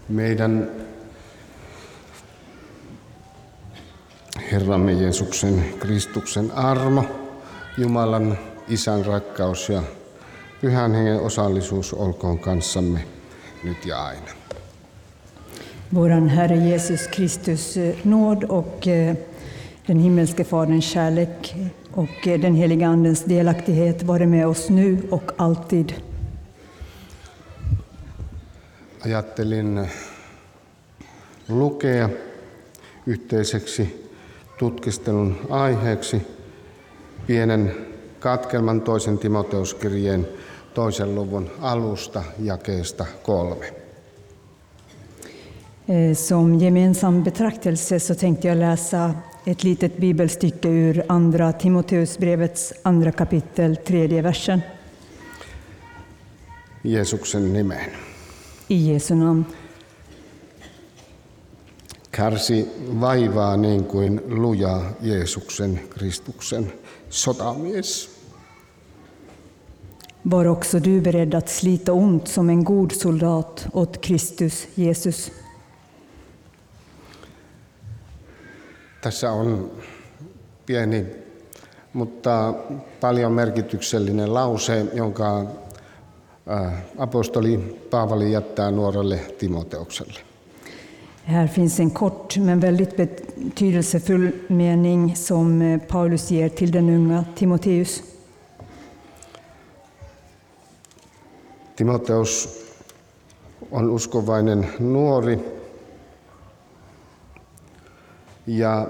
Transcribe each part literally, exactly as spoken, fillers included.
Meidän Herramme Jeesuksen Kristuksen armo, Jumalan Isän rakkaus ja Pyhän Hengen osallisuus olkoon kanssamme nyt ja aina. Våran Herre Jesus Kristus nåd och den himmelske Faderns kärlek och den heliga Andens delaktighet vare med oss nu och alltid. Ajattelin lukea yhteiseksi tutkistelun aiheeksi pienen katkelman toisen Timoteuskirjeen toisen luvun alusta jakeesta kolme. Som gemensam betraktelse så tänkte jag läsa ett litet bibelstycke ur andra Timoteusbrevets andra kapitel, tredje versen. Jeesuksen nimeen. I Jesu namn. Kärsi vaivaa niin kuin luja Jeesuksen Kristuksen sotamies. Var också du beredd att slita ont som en god soldat åt Kristus Jesus. Tässä on pieni, mutta paljon merkityksellinen lause, jonka apostoli Paavali jättää nuorelle Timoteukselle. Här finns en kort men väldigt betydelsefull mening som Paulus ger till den unga Timoteus. Timoteus on uskovainen nuori ja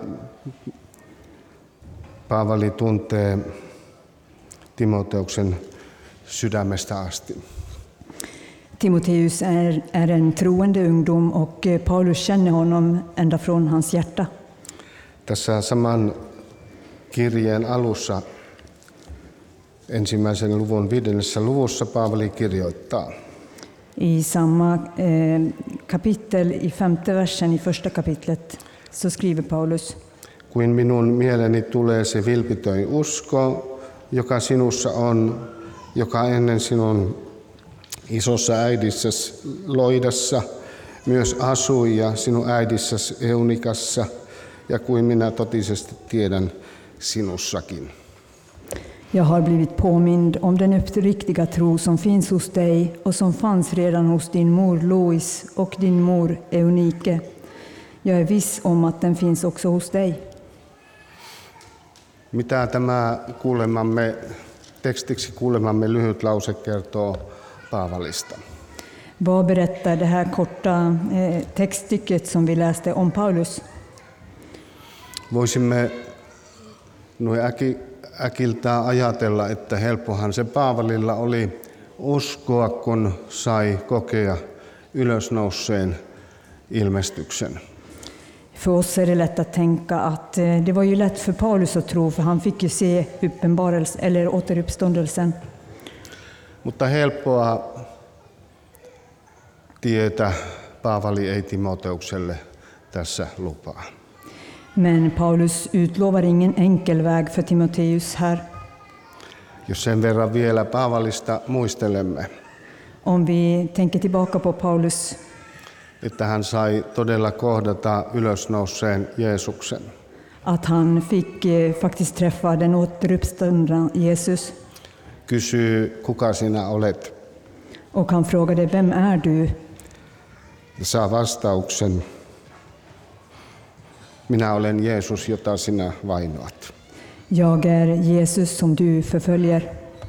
Paavali tuntee Timoteuksen sydämestä asti. Timoteus är, är en troende ungdom och Paulus känner honom ända från hans hjärta. Tässä saman kirjeen alussa ensimmäisen luvun viidennessä luvussa Paavali kirjoittaa. I samma eh, kapitel, i femte versen i första kapitlet, så skriver Paulus. Kuin minun mieleni tulee se vilpitön usko, joka sinussa on, joka ennen sinun isossa äidissäsi Loidassa myös asui ja sinun äidissäsi Eunikassa, ja kuin minä totisesti tiedän sinussakin. Jag har blivit påmind om den uppriktiga tro som finns hos dig och som fanns redan hos din mor Lois och din mor Eunike. Jag är viss om att den finns också hos dig. Mitä tämä kuulemamme, tekstiksi kuulemamme lyhyt lause kertoo Paavalista? Vad berättar det här korta eh, textstycket som vi läste om Paulus? Voisimme noin äki, äkiltään ajatella, että helppohan se Paavalilla oli uskoa, kun sai kokea ylösnouseen ilmestyksen. För oss är det lätt att tänka att eh, det var ju lätt för Paulus att tro, för han fick ju se uppenbarelsen eller återuppståndelsen. Mutta helppoa tietä Paavali ei Timoteukselle tässä lupaa. Men Paulus utlovar ingen enkel väg för Timoteus här. Jos sen verran vielä Paavalista muistelemme, Om vi tänker tillbaka på Paulus, että hän sai todella kohdata ylösnouseen Jeesuksen. att han fick eh, faktiskt träffa den återuppståndna Jesus. Kysyy, kuka sinä olet? Och han frågade, vem är du? Ja saa vastauksen, minä olen Jeesus, jota sinä vainoat. Jag är Jesus som du förföljer.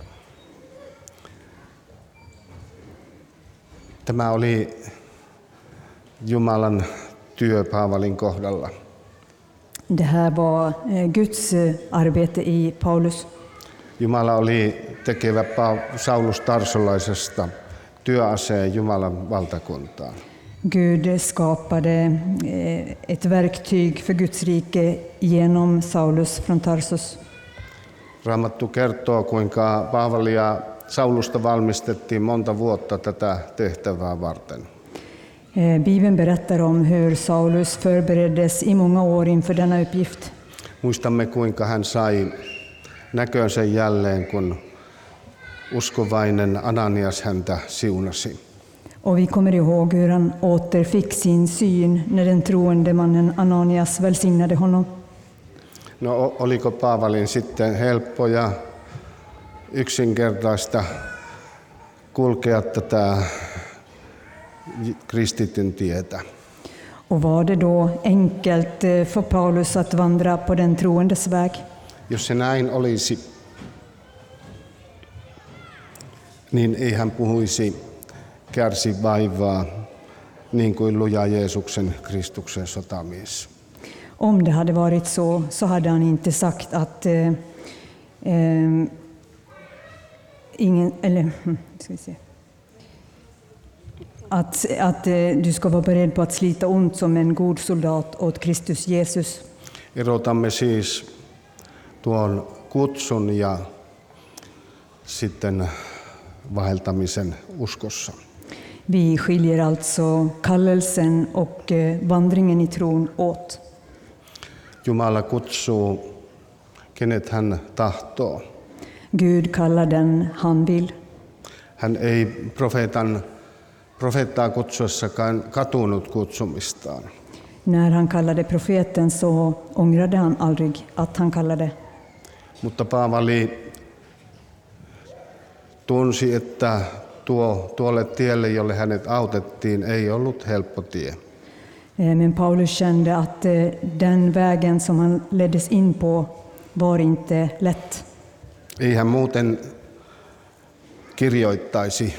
Tämä oli Jumalan työ Paavalin kohdalla. Det här var eh, Guds eh, arbete i Paulus. Jumala oli tekevä Saulus Tarsolaisesta työaseen Jumalan valtakuntaan. Gud skapade eh, ett verktyg för Guds rike genom Saulus från Tarsus. Raamattu kertoo, kuinka Paavalia Saulusta valmistettiin monta vuotta tätä tehtävää varten. Eh, Bibeln berättar om hur Saulus förbereddes i många år inför denna uppgift. Muistamme, kuinka hän sai näkönsä jälleen, kun uskovainen Ananias häntä siunasi. Och vi kommer ihåg hur han återfick sin syn när den troende mannen Ananias välsignade honom. No oliko Paavalin sitten helppo ja yksinkertaista kulkea tätä kristityn tietä? Och var det då enkelt för Paulus att vandra på den troendes väg? Jos se näin olisi, niin ei hän puhuisi kärsi vaivaa niin kuin luja Jeesuksen Kristuksen sotamies. Om det hade varit så, så hade han inte sagt att eh, eh, ingen, eller ska vi se, att, att eh, du ska vara beredd på att slita ont som en god soldat åt Kristus Jesus. Erotamme siis tuon kutsun ja sitten vaeltamisen uskossa. Vi skiljer alltså kallelsen och eh, vandringen i tron åt. Jumala kutsuu, kenet hän tahtoo. Gud kallar den han vill. Hän ei profeetan, profeettaa kutsuessakaan katunut kutsumistaan. När han kallade profeten så ångrade han aldrig att han kallade. Mutta Paavali tunsi, että tuo, tuolle tielle, jolle hänet autettiin, ei ollut helppo tie. Men Paulus kände att den vägen som han leddes in på var inte lätt. Ei hän muuten kirjoittaisi,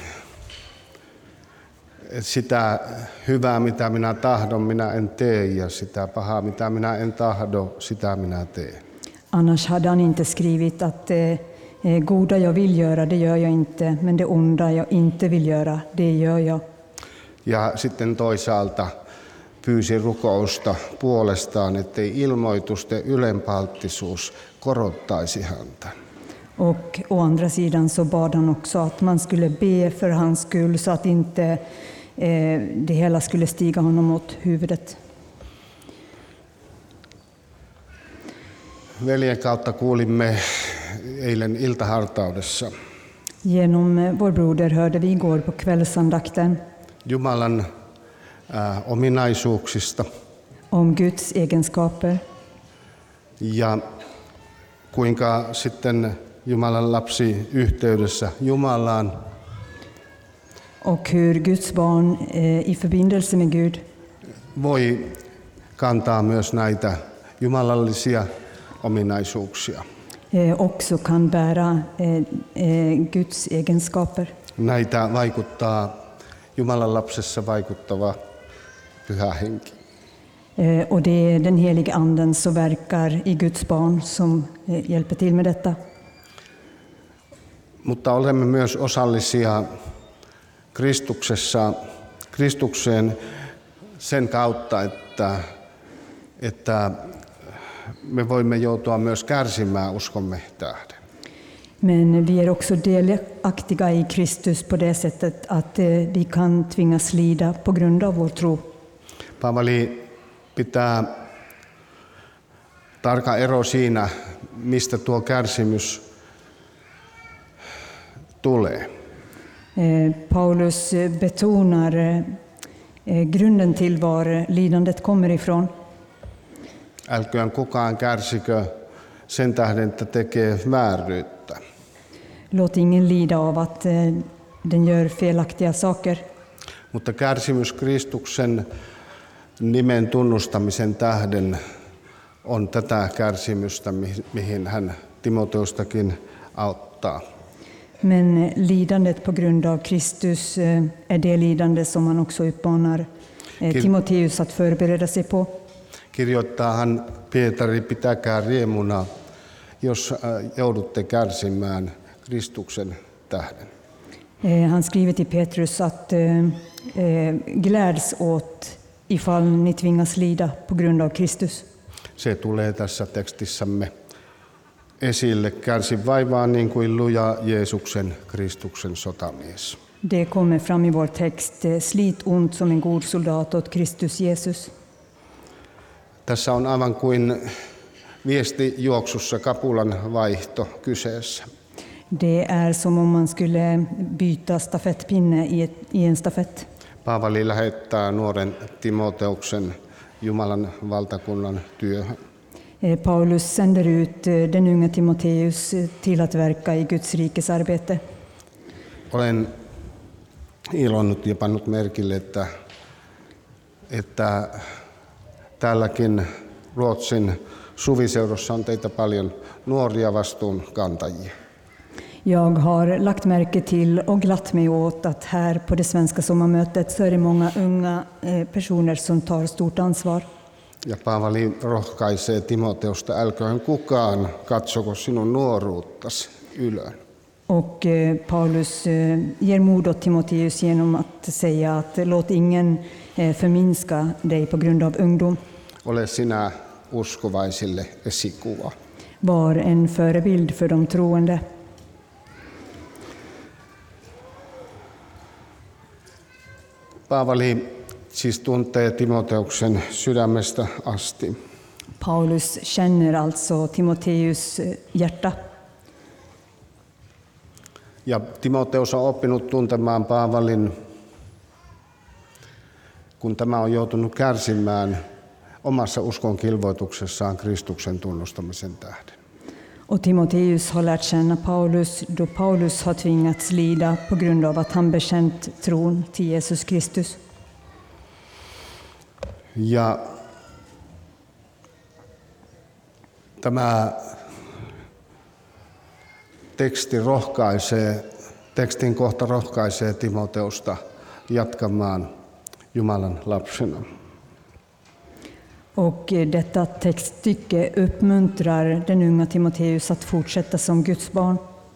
että sitä hyvää, mitä minä tahdon, minä en tee, ja sitä pahaa, mitä minä en tahdo, sitä minä teen. Annars hade han inte skrivit att eh, goda jag vill göra, det gör jag inte, men det onda jag inte vill göra, det gör jag. Ja sitten toisaalta pyysi rukousta puolestaan, ettei ilmoitusten ylenpalttisuus korottaisi häntä. Och å andra sidan så bad han också att man skulle be för hans skull så att inte eh, det hela skulle stiga honom åt huvudet. Veljen kautta kuulimme eilen iltahartaudessa Genom vår broder hörde vi igår på kvällsandakten Jumalan äh, ominaisuuksista om Guds egenskaper ja kuinka sitten Jumalan lapsi yhteydessä Jumalaan och hur Guds barn eh, i förbindelse med Gud voi kantaa myös näitä jumalallisia ominaisuuksia. eh, också kan bära eh, eh, Guds egenskaper. Näitä vaikuttaa Jumalan lapsessa vaikuttava pyhä henki. Eh, och det är den helige anden som verkar i Guds barn som eh, hjälper till med detta. Mutta olemme myös osallisia Kristuksessa, Kristukseen sen kautta, että, että me voimme joutua myös kärsimään uskomme tähden. Men vi är också delaktiga i Kristus på det sättet att eh, vi kan tvingas lida på grund av vår tro. Paavali pitää tarkan ero siinä, mistä tuo kärsimys tulee. Eh, Paulus betonar eh, grunden till var lidandet kommer ifrån. Älköön kukaan kärsikö sen tähden, että tekee vääryyttä. Låt ingen lida av att eh, den gör felaktiga saker. Mutta kärsimys Kristuksen nimen tunnustamisen tähden on tätä kärsimystä, mihin hän Timoteustakin auttaa. Men lidandet på grund av Kristus eh, är det lidande som han också uppmanar eh, Timoteus att förbereda sig på. Kirjoittaa hän Pietari, pitäkää riemuna, jos joudutte kärsimään Kristuksen tähden. Eh, han skriver till Petrus att eh, eh, gläds åt ifall ni tvingas lida på grund av Kristus. Se tulee tässä tekstissämme esille. Kärsi vaivaa niin kuin luja Jeesuksen Kristuksen sotamies. Det kommer fram i vår text. eh, Slit ont som en god soldat åt Kristus Jesus. Tässä on aivan kuin viestijuoksussa kapulan vaihto kyseessä. Det är som om man skulle byta stafettpinne i, ett, i en stafett. Paavali lähettää nuoren Timoteuksen Jumalan valtakunnan työhön. Eh, Paulus sänder ut eh, den unga Timoteus eh, till att verka i Guds rikes arbete. Olen ilonnut ja pannut merkille, että, että täälläkin Ruotsin suviseurossa on teitä paljon nuoria vastuunkantajia. Jag har lagt märke till och glatt mig åt att här på det svenska sommarmötet så är det många unga eh, personer som tar stort ansvar. Ja Paavali rohkaisee Timoteusta, älköön kukaan katsoko sinun nuoruuttasi ylöön. Och eh, Paulus eh, ger mod åt Timoteus genom att säga att låt ingen eh, förminska dig på grund av ungdom. Ole sinä uskovaisille esikuva. Var en förebild för de troende. Paavali siis tuntee Timoteuksen sydämestä asti. Paulus känner alltså Timoteus eh, hjärta. Ja Timoteus on oppinut tuntemaan Paavalin, kun tämä on joutunut kärsimään omassa uskon kilvoituksessaan Kristuksen tunnustamisen tähden. Och Timoteus har lärt känna Paulus då Paulus har tvingats lida på grund av att han bekänt tron till Jesus Kristus. Ja tämä teksti rohkaisee, tekstin kohta rohkaisee Timoteusta jatkamaan Jumalan lapsena. Och detta textstycke uppmuntrar den unga Timoteus att fortsätta som Guds barn.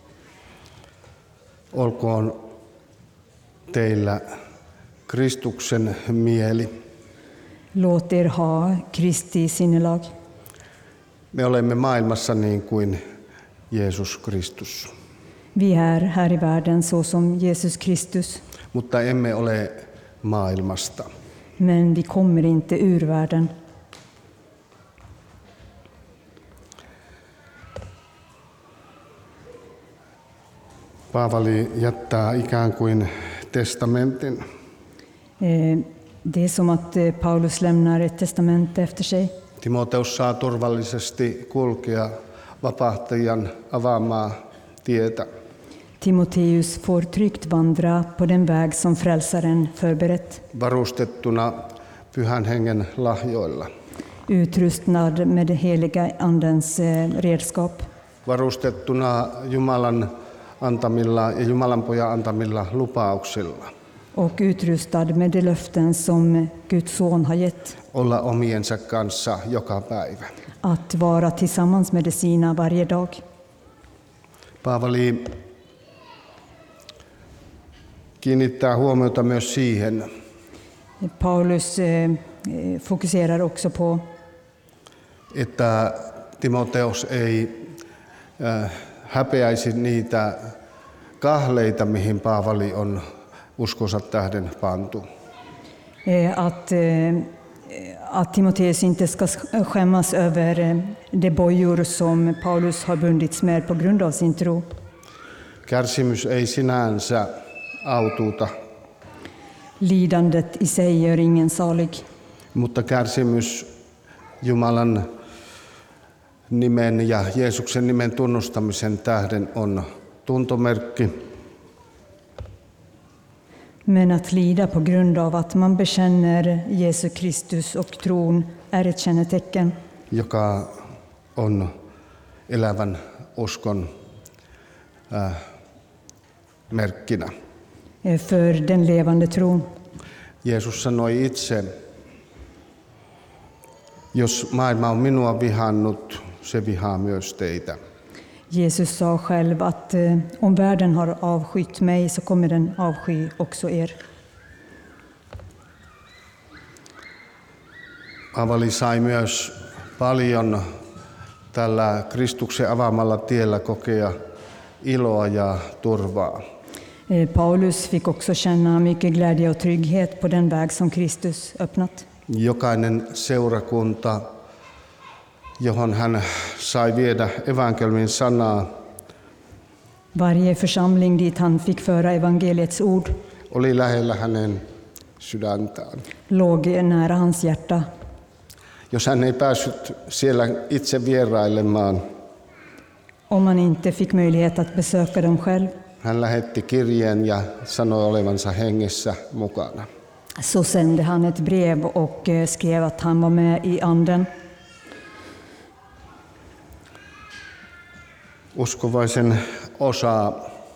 Olkoon teillä Kristuksen mieli. Låt er ha Kristi sinnelag. Me olemme maailmassa niin kuin Jeesus Kristus, Vi är här i världen så som Jesus Kristus, mutta emme ole maailmasta. men vi kommer inte ur världen. Paavali jättää ikään kuin testamentin. Eh, Det är som att eh, Paulus lämnar ett testamente efter sig. Timoteus saa turvallisesti kulkea vapahtajan avaamaa tietä. Timoteus får tryggt vandra på den väg som frälsaren förberett, Varustettuna Pyhän Hengen lahjoilla. utrustad med det heliga andens eh, redskap, Varustettuna Jumalan antamilla ja Jumalan pojan antamilla lupauksilla. och utrustad med de löften som Guds son har gett, Olla omiensa kanssa joka päivä. att vara tillsammans med de sina varje dag. Paavali kiinnittää huomiota myös siihen, Paulus eh, eh, fokuserar också på että Timoteus ei äh, häpeäisi niitä kahleita, mihin Paavali on uskonsa tähden pantu. eh, att, eh, att Timoteus inte ska skämmas över eh, de bojor som Paulus har bundits med på grund av sin tro. Kärsimys ei sinänsä autuuta, Lidandet i sig gör ingen salig, mutta kärsimys Jumalan nimen ja Jeesuksen nimen tunnustamisen tähden on tuntomerkki. men att lida på grund av att man bekänner Jesus Kristus och tron är ett kännetecken, Joka on elävän uskon äh, merkkinä. eh, för den levande tron. Jeesus sanoi itse, jos maailma on minua vihannut, se vihaa myös teitä. Jesus sa själv att eh, om världen har avskytt mig så kommer den avsky också er. Paavali sai myös paljon tällä Kristuksen avaamalla tiellä kokea iloa ja turvaa. Eh, Paulus fick också känna mycket glädje och trygghet på den väg som Kristus öppnat. Jokainen seurakunta, johon hän sai viedä evankeliumin sanaa, Varje församling dit han fick föra evangeliets ord oli lähellä hänen sydäntään. låg nära hans hjärta. Jos hän ei päässyt siellä itse vierailemaan, Om han inte fick möjlighet att besöka dem själv, hän lähetti kirjeen ja sanoi olevansa hengessä mukana. så sände han ett brev och eh, skrev att han var med i anden. Uskovaisen osa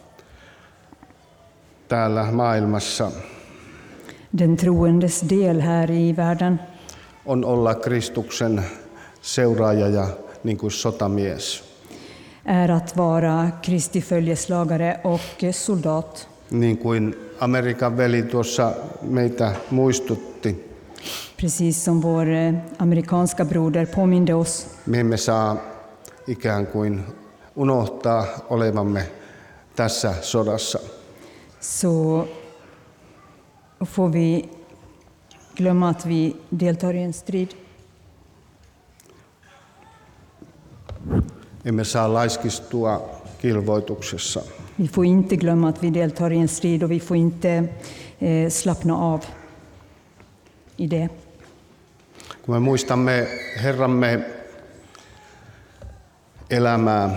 täällä maailmassa Den troendes del här i världen on olla Kristuksen seuraaja ja niin kuin sotamies. är att vara Kristi följeslagare och eh, soldat. Niin kuin Amerikan veli tuossa meitä muistutti, Precis som vår eh, amerikanska broder påminde oss, me emme saa ikään kuin unohtaa olevamme tässä sodassa. så får vi glömma att vi deltar i en strid. Emme saa laiskistua kilvoituksessa. Vi får inte glömma att vi deltar i en strid och vi får inte eh, slappna av i det. Kun me muistamme Herramme elämää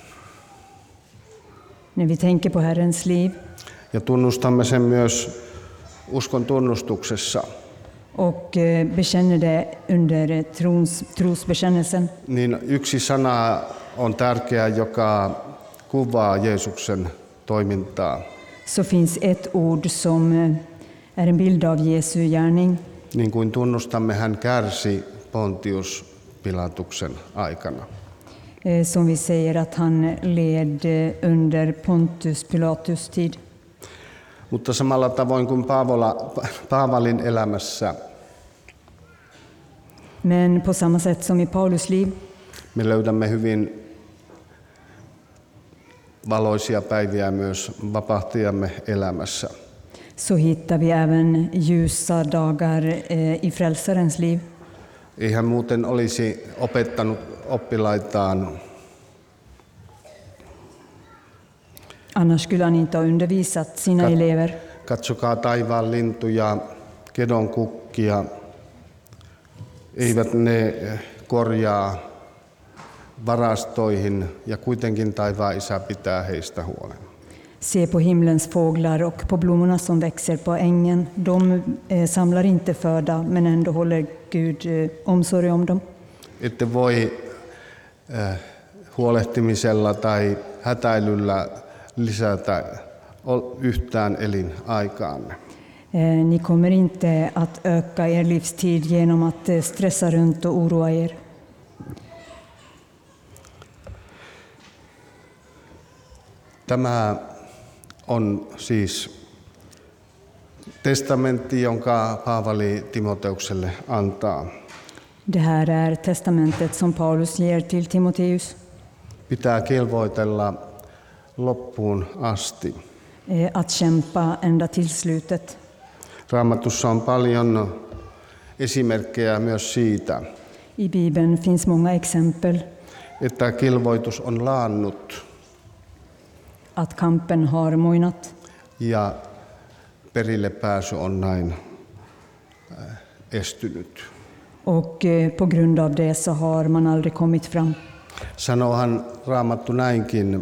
När vi tänker på Herrens liv ja tunnustamme sen myös uskon tunnustuksessa, och eh, bekänner det under eh, trons, trosbekännelsen, niin yksi sana on tärkeä, joka kuvaa Jeesuksen toimintaa. så finns ett ord som eh, är en bild av Jesu gärning. Niin kuin tunnustamme, hän kärsi Pontius Pilatuksen aikana. Eh, som vi säger att han led eh, under Pontus Pilatus tid. Mutta samalla tavoin kuin Paavola, Paavalin elämässä, Men på samma sätt som i Paulus liv me löydämme hyvin valoisia päiviä myös vapahtajamme elämässä. så hittar vi även ljusa dagar eh, i frälsarens liv. Ei hän muuten olisi opettanut oppilaitaan Annars skulle han inte ha undervisat sina Kat- elever. katsokaa taivaan lintuja, kedon kukkia. Eivät ne korjaa varastoihin ja kuitenkin taivaan isä pitää heistä huolen. Se på himlens fåglar och på blommorna som växer på ängen. De eh, samlar inte föda, men ändå håller Gud eh, omsorg om dem. Ette voi äh, huolehtimisella tai hätäilyllä lisätä ol- yhtään elinaikaanne. Eh, ni kommer inte att öka er livstid genom att eh, stressa runt och oroa er. Tämä on siis testamentti, jonka Paavali Timoteukselle antaa. Det här är testamentet som Paulus ger till Timoteus. Pitää kilvoitella loppuun asti. Eh, att kämpa ända till slutet. Raamatussa on paljon esimerkkejä myös siitä, I Bibeln finns många exempel että kilvoitus on laannut att kampen har mojnat ja perille pääsy on näin äh, estynyt. och eh, på grund av det så har man aldrig kommit fram. Sanoohan Raamattu näinkin,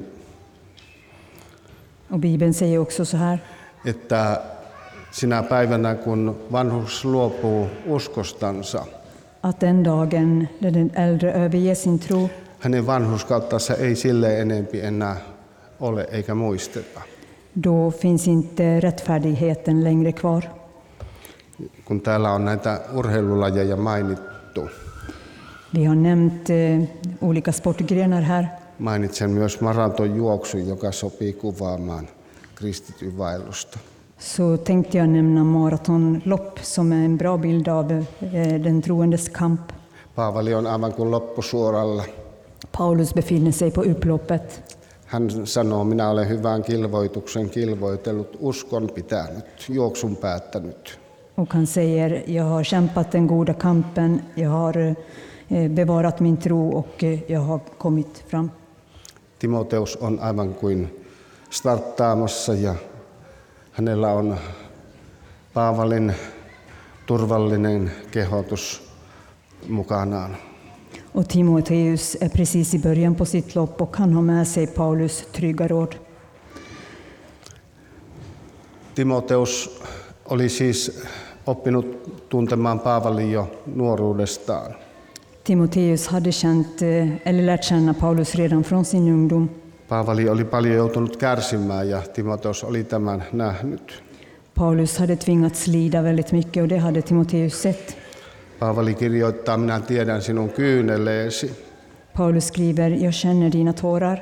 Och Bibeln säger också så här, että sinä päivänä kun vanhus luopuu uskostansa, att den dagen när den äldre överger sin tro, hänen vanhurskauttansa ei sille enempi enää ole eikä muisteta. då finns inte rättfärdigheten längre kvar. Kun täällä on näitä urheilulajeja mainittu, Vi har nämnt eh, olika sportgrenar här. mainitsen myös maratonjuoksun, joka sopii kuvaamaan kristityn vaellusta. Så tänkte jag nämna maratonlopp som är en bra bild av eh, den troendes kamp. Paavali on aivan kuin loppusuoralla. Paulus befinner sig på upploppet. Hän sanoo, minä olen hyvän kilvoituksen kilvoitellut, uskon pitänyt, juoksun päättänyt. Och han säger, jag har kämpat den goda kampen, jag har eh, bevarat min tro och eh, jag har kommit fram. Timoteus on aivan kuin starttaamassa ja hänellä on Paavalin turvallinen kehotus mukanaan. Och Timoteus är precis i början på sitt lopp och han har med sig Paulus trygga råd. Timoteus oli siis oppinut tuntemaan Paavalin jo nuoruudestaan. Timoteus hade känt, eller lärt känna Paulus redan från sin ungdom. Paavali oli paljon joutunut kärsimään ja Timoteus oli tämän nähnyt. Paulus hade tvingats lida väldigt mycket och det hade Timoteus sett. Paavali kirjoittaa, minä tiedän sinun kyyneleesi. Paulus skriver, jag känner dina tårar.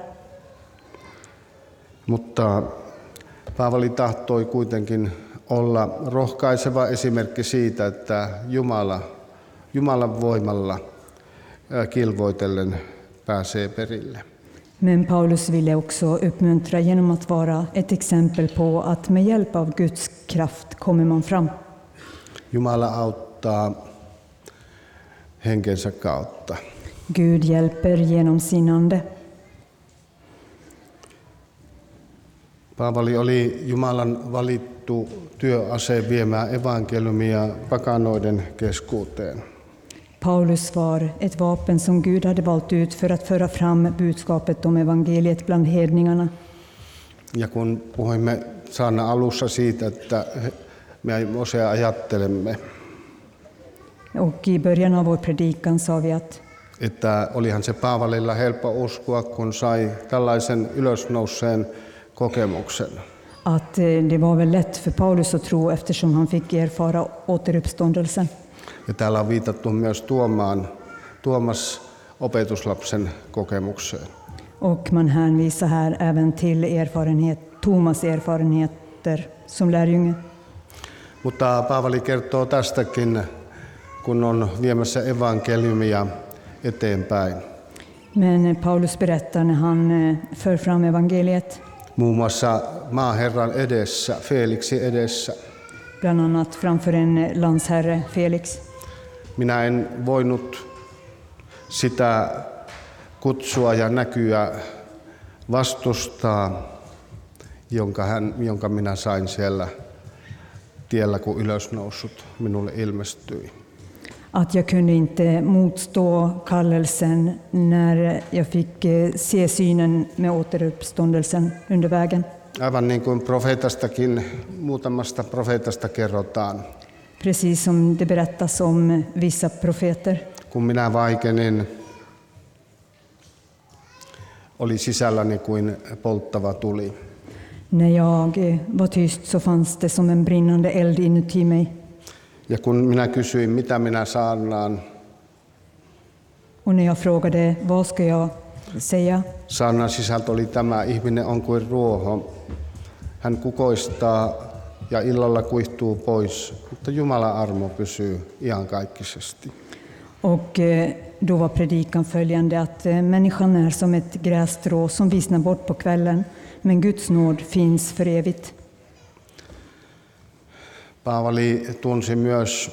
Mutta Paavali tahtoi kuitenkin olla rohkaiseva esimerkki siitä, että Jumala, Jumalan voimalla kilvoitellen pääsee perille. Men Paulus ville också uppmuntra genom att vara ett exempel på att med hjälp av Guds kraft kommer man fram. Jumala auttaa henkensä kautta. Gud hjälper genom sin ande. Paavali oli Jumalan valittu työase viemään evankeliumia pakanoiden keskuuteen. Paulus var ett vapen som Gud hade valt ut för att föra fram budskapet om evangeliet bland hedningarna. Ja kun puhuimme saarnan alussa siitä, että me usein ajattelemme, Och i början av vår predikan sa vi att, että olihan se Paavalilla helppo uskoa, kun sai tällaisen ylösnouseen kokemuksen. att det var väl lätt för Paulus att tro eftersom han fick erfara återuppståndelsen. Ja täällä on viitattu myös Tuomaan, Tuomas opetuslapsen kokemukseen. Och man hänvisar här även till erfarenhet, Thomas erfarenheter som lärjunge. Mutta Paavali kertoo tästäkin, kun on viemässä evankeliumia eteenpäin. Men Paulus berättar när han för fram evangeliet, Muun muassa maaherran edessä, Felixin edessä. bland annat framför en landsherre, Felix. Minä en voinut sitä kutsua ja näkyä vastustaa, jonka, hän, jonka minä sain siellä tiellä, kun ylösnoussut minulle ilmestyi. Att jag kunde inte motstå kallelsen när jag fick se synen med återuppståndelsen under vägen. Aivan niin kuin profeetastakin, muutamasta profeetasta kerrotaan. Precis som det berättas om vissa profeter. Kun minä vaikenin, oli sisälläni kuin polttava tuli. När jag var tyst så fanns det som en brinnande eld inuti mig. Ja kun minä kysyin, mitä minä saarnaan, Och när jag frågade, vad ska jag säga? saarnan sisältö oli tämä: ihminen on kuin ruoho. Hän kukoistaa ja illalla kuihtuu pois, mutta Jumalan armo pysyy iankaikkisesti. Och då var predikan följande att människan är som ett grässtrå som vissnar bort på kvällen, men Guds nåd finns för evigt. Paavali tunsi myös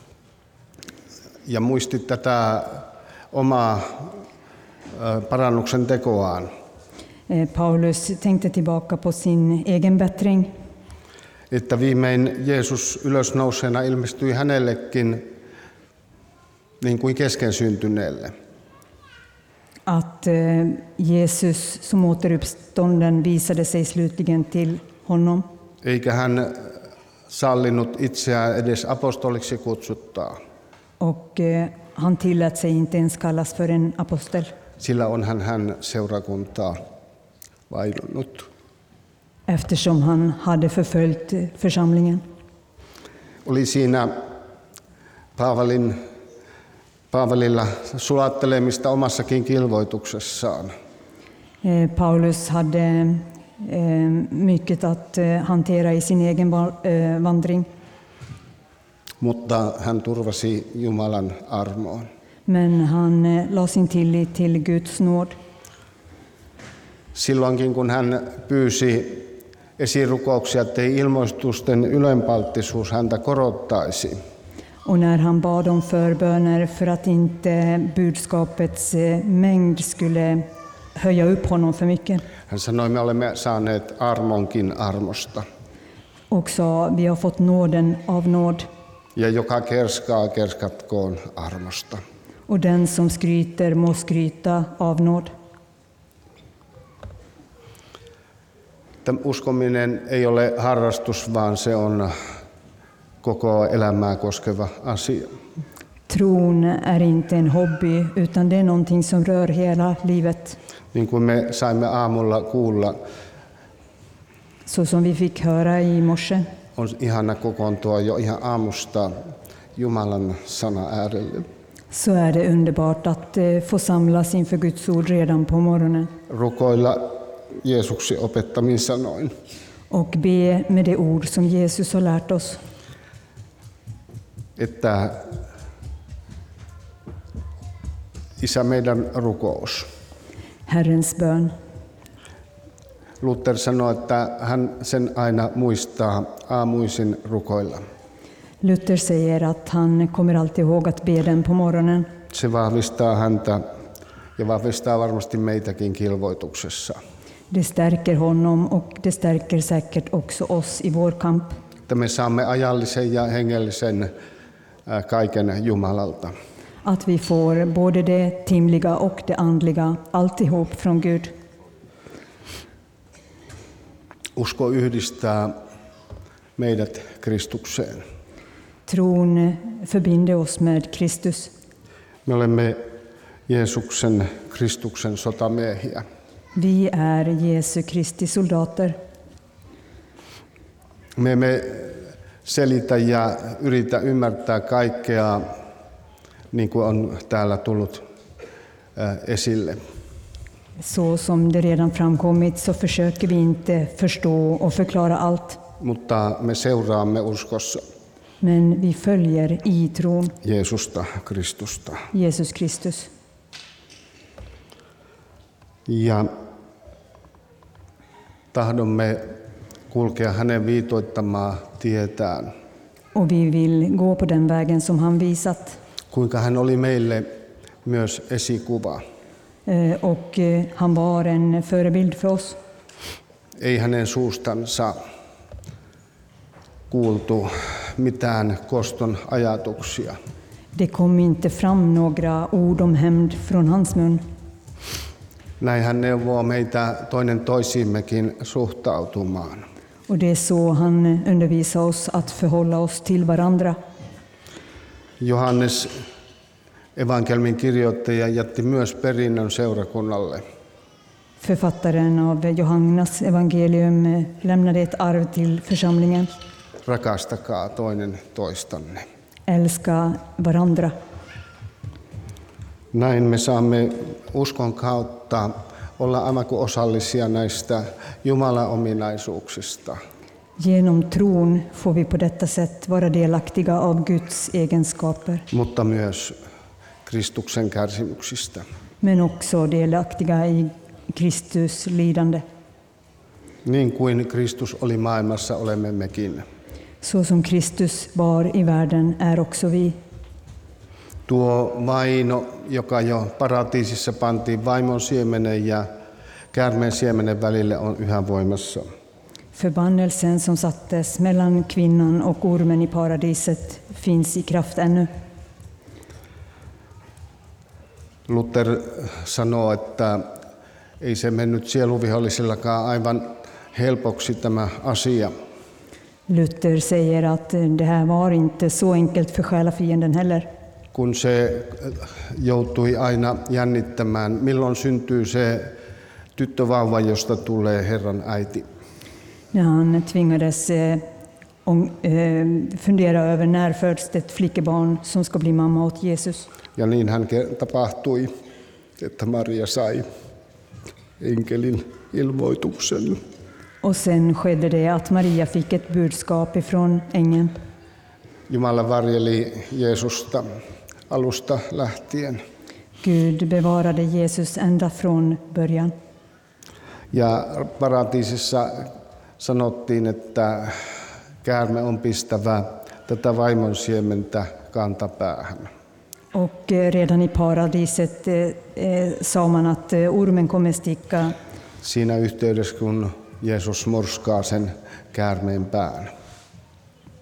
ja muisti tätä omaa parannuksen tekoaan. Paulus tänkte tillbaka på sin egen bättring. Että viimein Jeesus ylösnouseena ilmestyi hänellekin niin kuin keskensyntyneelle. Att Jesus som återuppstånden visade sig slutligen till honom. Eikä hän sallinut itseään edes apostoliksi kutsuttaa. Och han tillät sig inte ens kallas för en apostel. Sillä on hän hän seurakuntaa vainonnut. Eftersom han hade förföljt församlingen. Oli siinä Paavalin, Paavalilla sulattelemista omassakin kilvoituksessaan. Paulus hade mycket att hantera i sin egen vandring. Mutta hän turvasi Jumalan armoon. Men han la sin tillit till Guds nåd. Silloinkin kun hän pyysi esirukouksia, ettei ilmoitusten ylenpalttisuus häntä korottaisi. Och när han bad om förböner för att inte budskapets mängd skulle höja upp honom för mycket. Hän sanoi, me olemme saaneet armonkin armosta. och sa, vi har fått nåden av nåd. Ja joka kerskaa, kerskatkoon armosta. Och den som skryter må skryta av nåd. Tämä uskominen ei ole harrastus, vaan se on koko elämää koskeva asia. Tron är inte en hobby, utan det är någonting som rör hela livet. Niin kuin me saimme aamulla kuulla, Så som vi fick höra i morse, on ihana kokoontua jo ihan aamusta Jumalan sana äärelle. så är det underbart att eh, få samlas inför Guds ord redan på morgonen. Rukoilla Jeesuksen opettamin sanoin. Och be med det ord som Jesus har lärt oss. Että Isä meidän rukous. Herrens bön. Luther sanoi, että hän sen aina muistaa aamuisin rukoilla. Luther säger att han kommer alltid ihåg att be den på morgonen. Se vahvistaa häntä ja vahvistaa varmasti meitäkin kilvoituksessa. Det stärker honom och det stärker säkert också oss i vår kamp. Että me saamme ajallisen ja hengellisen kaiken Jumalalta. Att vi får både det timliga och det andliga, alltihop från Gud. Usko yhdistää meidät Kristukseen. Tron förbinder oss med Kristus. Me olemme Jeesuksen, Kristuksen sotamiehiä. Vi är Jesu Kristi soldater. Me emme selitä ja yritä ymmärtää kaikkea, niin kuin on täällä tullut esille. Så som det redan framkommit så försöker vi inte förstå och förklara allt. Mutta me seuraamme uskossa Men vi följer i tron Jeesusta, Kristusta. Jesus Kristus. Ja tahdomme kulkea hänen viitoittamaa tietään. Och vi vill gå på den vägen som han visat. Kuinka hän oli meille myös esikuva. Eh, Och eh, han var en förebild för oss. Ei hänen suustansa kuultu mitään koston ajatuksia. Det kom inte fram några ord om hämnd från hans mun. Näin hän neuvoo meitä toinen toisiimmekin suhtautumaan. Och det är så han undervisar oss att förhålla oss till varandra. Johannes evankeliumin kirjoittaja jätti myös perinnön seurakunnalle. Författaren av Johannes evangelium eh, lämnade ett arv till församlingen. Rakastakaa toinen toistanne. Älska varandra. Näin me saamme uskon kautta olla aivan kuin osallisia näistä Jumalan ominaisuuksista. Genom tron får vi på detta sätt vara delaktiga av Guds egenskaper, Mutta myös Kristuksen kärsimyksistä. men också delaktiga i Kristus lidande. Niin kuin Kristus oli maailmassa, olemme mekin. Så som Kristus var i världen är också vi. Tuo vaino, joka jo paratiisissa pantiin vaimon siemenen ja käärmeen siemenen välille, on yhä voimassa. Förbannelsen som sattes mellan kvinnan och ormen i paradiset finns i kraft ännu. Luther sanoo, että ei se mennyt sieluvihollisillakaan aivan helpoksi tämä asia. Luther säger att det här var inte så enkelt för själafienden heller. Kun se joutui aina jännittämään, milloin syntyy se tyttövauva, josta tulee Herran äiti. När han tvingades eh, om, eh, fundera över när föds det ett flickebarn som ska bli mamma åt Jesus. Ja niin hän tapahtui, että Maria sai enkelin ilmoituksen. Och sen skedde det att Maria fick ett budskap ifrån ängeln. Jumala varjeli Jeesusta alusta lähtien. Gud bevarade Jesus ända från början. Ja paratiisissa sanottiin, että käärme on pistävä tätä vaimon siementä kantapäähän. Och eh, redan i paradiset eh, eh, sa man att eh, ormen kommer sticka Siinä yhteydessä, kun Jeesus murskaa sen käärmeen pään.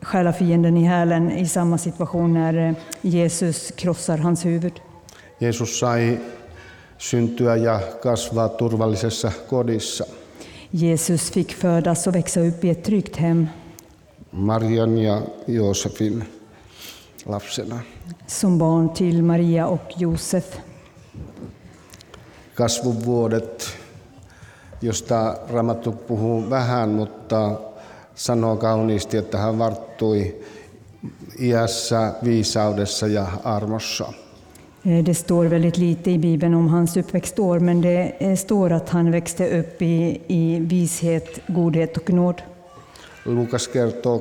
själafienden i hälen i samma situation när eh, Jesus krossar hans huvud. Jeesus sai syntyä ja kasvaa turvallisessa kodissa. Jesus fick födas och växa upp i ett tryggt hem Marian ja Joosefin lapsena. som barn till Maria och Josef. Kasvuvuodet, josta Raamattu puhuu vähän, mutta sanoo kauniisti, että hän varttui iässä, viisaudessa ja armossa. Eh, Det står väldigt lite i Bibeln om hans uppväxtår, men det eh, står att han växte upp i, i vishet, godhet och nåd. Luukas kertoo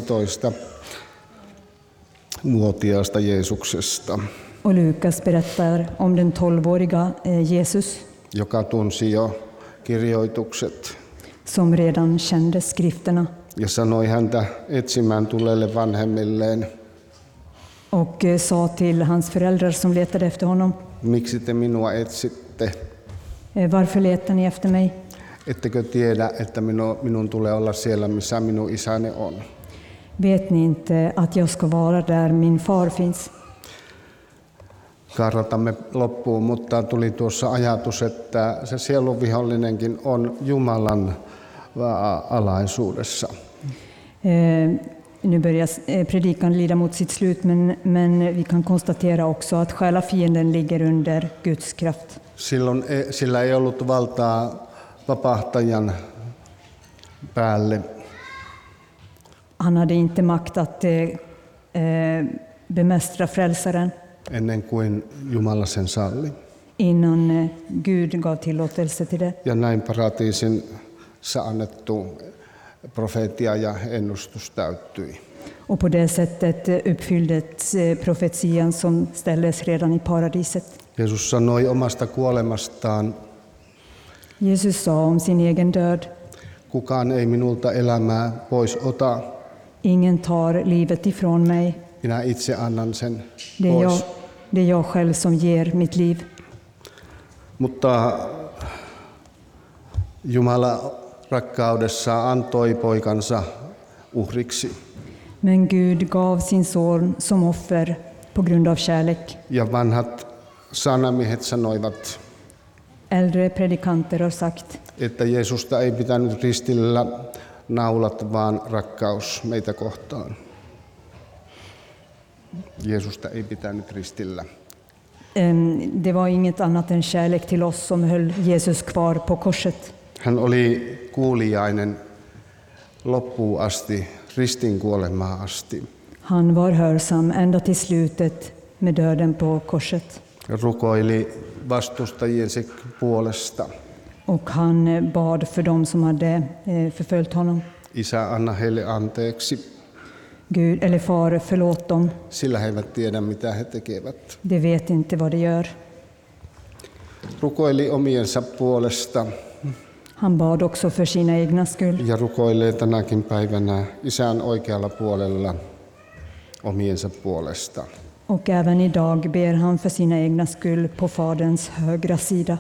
kaksitoistavuotiaasta Jeesuksesta, Och Lukas berättar om den tolvåriga eh, Jesus joka tunsi jo kirjoitukset som redan kände skrifterna ja sanoi häntä etsimään tulleille vanhemmilleen, och eh, sa till hans föräldrar som letade efter honom: miksi te minua etsitte? eh, Varför letar ni efter mig? Ettekö tiedä, että minu, minun tulee olla siellä, missä minun isäni on? Vet ni inte att jag ska vara där min far finns? Karratamme loppuun, mutta tuli tuossa ajatus, että se sielunvihollinenkin on Jumalan alaisuudessa. Eh, nu börjar eh, predikan lida mot sitt slut, men, men vi kan konstatera också att själafienden ligger under Guds kraft. Silloin ei, sillä ei ollut valtaa vapahtajan päälle. Han hade inte makt att eh, eh, bemästra frälsaren Ennen kuin Jumala sen salli. innan eh, Gud gav tillåtelse till det. Ja näin paratiisin annettu profeetia ja ennustus täyttyi. Och på det sättet eh, uppfylldes eh, profetian som ställdes redan i paradiset. Jeesus sanoi omasta kuolemastaan, Jesus sa om sin egen död: kukaan ei minulta elämää pois ota, ingen tar livet ifrån mig. minä itse annan sen Det är, jag, pois. det är jag själv som ger mitt liv. Mutta Jumala rakkaudessaan antoi poikansa uhriksi. Men Gud gav sin son som offer på grund av kärlek. Ja vanhat sanamiehet sanoivat, Äldre predikanter har sagt että Jeesusta ei pitänyt ristillä naulat, vaan rakkaus meitä kohtaan. Jeesusta ei pitänyt ristillä. em, det var inget annat än kärlek till oss som höll Jesus kvar på korset. Hän oli kuuliainen loppuun asti, ristin kuolemaan asti. Han var hörsam ända till slutet med döden på korset. Rukoili vastustajiensa puolesta. Och han eh, bad för dem som hade eh, förföljt honom. Isä, anna heille anteeksi, Gud, eller far, förlåt dem. sillä he eivät tiedä mitä he tekevät. De vet inte vad de gör. Rukoili omiensa puolesta Han bad också för sina egna skull. ja rukoilee tänäkin päivänä Isän oikealla puolella omiensa puolesta. Och även idag ber han för sina egna skull på Faderns högra sida.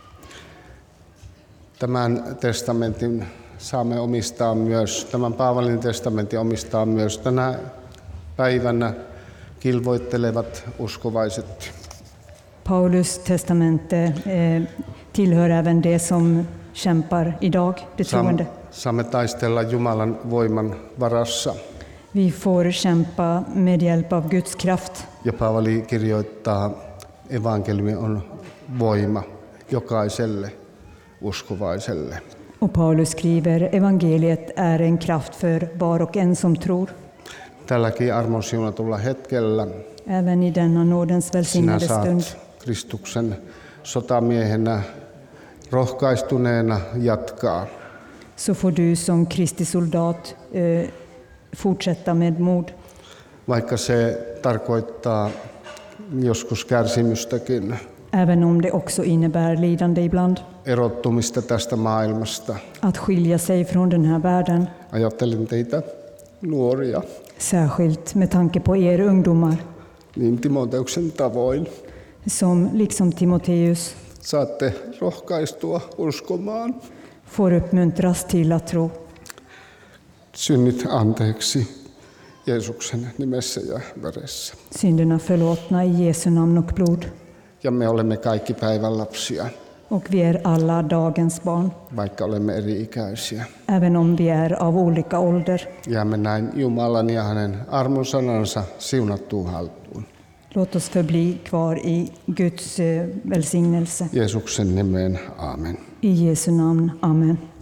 Tämän testamentin saamme omistaa myös, tämän Paavalin testamentin omistaa myös tänä päivänä kilvoittelevat uskovaiset. Paulus testamente eh, tillhör även det som kämpar idag, det troende. Saamme taistella Jumalan voiman varassa. Vi får kämpa med hjälp av Guds kraft. Ja Paavali kirjoittaa, evankeliumi on voima jokaiselle uskovaiselle. Och Paulus skriver, evangeliet är en kraft för var och en som tror. Tälläkin armon siunatulla hetkellä Även i denna nådens sinä välsignade stund saat Kristuksen sotamiehenä rohkaistuneena jatkaa. så får du som Kristi soldat eh, fortsätta med mod. Vaikka se tarkoittaa joskus kärsimystäkin, Även om det också innebär lidande ibland. erottumista tästä maailmasta. Att skilja sig från den här världen. Ajattelin teitä nuoria, Särskilt med tanke på er ungdomar. niin Timoteuksen tavoin Som liksom Timoteus saatte rohkaistua uskomaan. får uppmuntras till att tro. Synnit anteeksi Jeesuksen nimessä ja veressä. Synderna förlåtna i Jesu namn och blod. Ja me olemme kaikki päivän lapsia, Och vi är alla dagens barn, vaikka olemme eri-ikäisiä. även om vi är av olika ålder. Jäämme näin Jumalan ja hänen armon sanansa siunattuun haltuun. Låt oss förbli kvar i Guds eh, välsignelse. Jeesuksen nimeen, aamen. I Jesu namn. Amen.